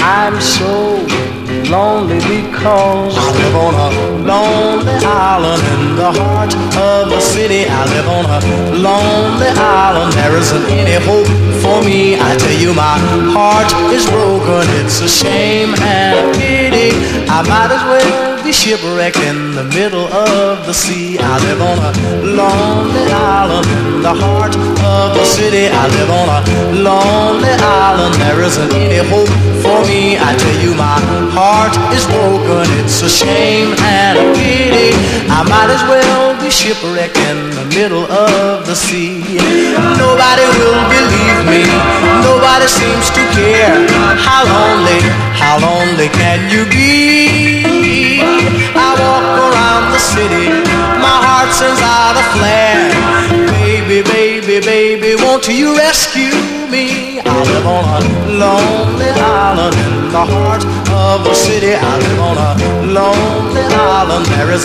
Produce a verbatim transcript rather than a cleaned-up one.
I'm so lonely because I live on a lonely island in the heart of the city. I live on a lonely island. There isn't any hope for me. I tell you, my heart is broken. It's a shame and a pity. I might as well be shipwrecked in the middle of the sea. I live on a lonely island in the heart of the city. I live on a lonely island. There isn't any hope for me. I tell you, my heart is broken. It's a shame and a pity. I might as well be shipwrecked in the middle of the sea. Nobody will believe me. Nobody seems to care. How lonely, how lonely can you be? I walk around the city, my heart sends out a flare. Baby, baby, baby, won't you rescue me? I live on a lonely island in the heart of the city. I live on a lonely island. There is